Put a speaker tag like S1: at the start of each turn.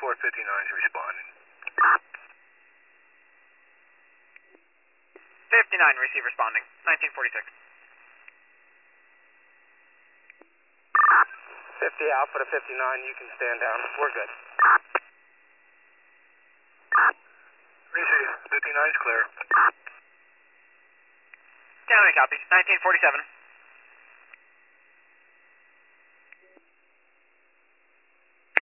S1: 5459 is responding.
S2: 59, receive responding. 1946.
S1: 50 Alpha to 59, you can stand down. We're good. Receive. 59 is clear.
S2: County copies. 1947.